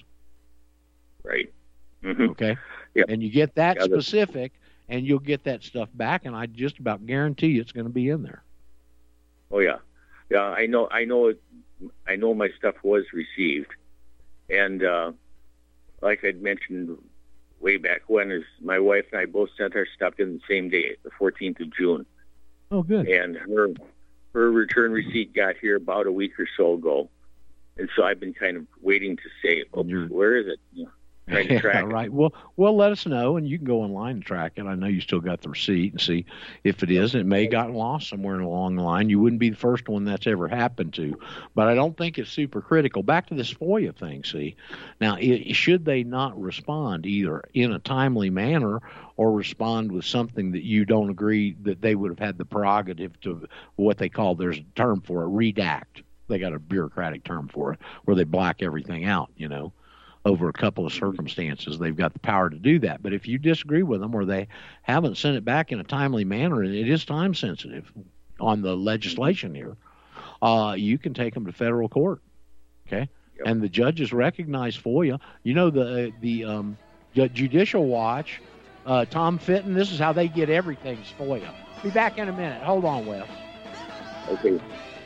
Right. Mm-hmm. Okay? Yep. And you get that yeah, specific, and you'll get that stuff back, and I just about guarantee it's going to be in there. Oh, yeah. Yeah, I know I know, I know my stuff was received. And uh, like I'd mentioned way back when, is my wife and I both sent our stuff in the same day, the fourteenth of June. Oh, good. And her her return receipt got here about a week or so ago. And so I've been kind of waiting to say, oh, where is it? You know, trying to track yeah, right. Well, well, let us know, and you can go online and track it. I know you still got the receipt and see if it is. It may have gotten lost somewhere along the line. You wouldn't be the first one that's ever happened to, but I don't think it's super critical. Back to this FOIA thing, see. Now, it, should they not respond either in a timely manner or respond with something that you don't agree that they would have had the prerogative to, what they call, there's a term for it, redact. They got a bureaucratic term for it, where they black everything out, you know. Over a couple of circumstances, they've got the power to do that. But if you disagree with them or they haven't sent it back in a timely manner, and it is time sensitive on the legislation here, uh, you can take them to federal court, okay? Yep. And the judges recognize FOIA. You know, the the um, Judicial Watch, uh, Tom Fitton, this is how they get everything's FOIA. Be back in a minute. Hold on, Wes. Okay.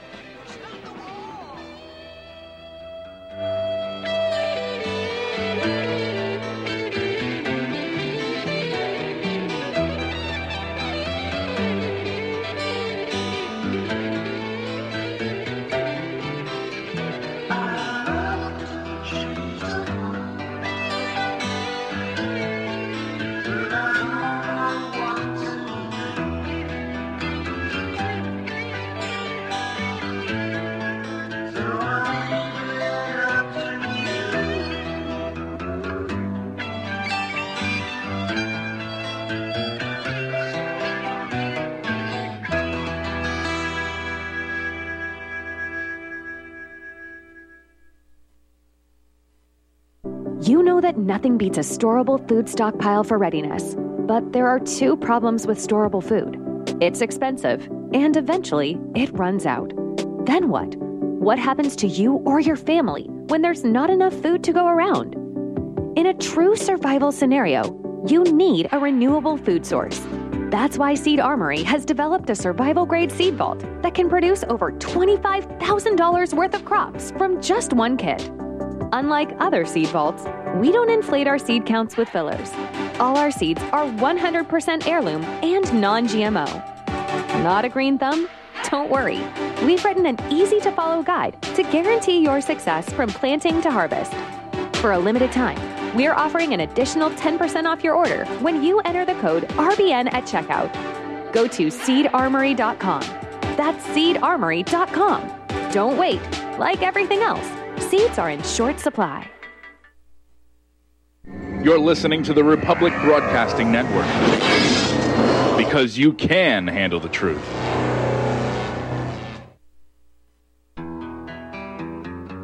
You know that nothing beats a storable food stockpile for readiness, but there are two problems with storable food. It's expensive, and eventually it runs out. Then what? What happens to you or your family when there's not enough food to go around? In a true survival scenario, you need a renewable food source. That's why Seed Armory has developed a survival-grade seed vault that can produce over twenty-five thousand dollars worth of crops from just one kit. Unlike other seed vaults, we don't inflate our seed counts with fillers. All our seeds are one hundred percent heirloom and non-G M O. Not a green thumb? Don't worry. We've written an easy-to-follow guide to guarantee your success from planting to harvest. For a limited time, we're offering an additional ten percent off your order when you enter the code R B N at checkout. Go to seed armory dot com. That's seed armory dot com. Don't wait. Like everything else, seeds are in short supply. You're listening to the Republic Broadcasting Network, because you can handle the truth.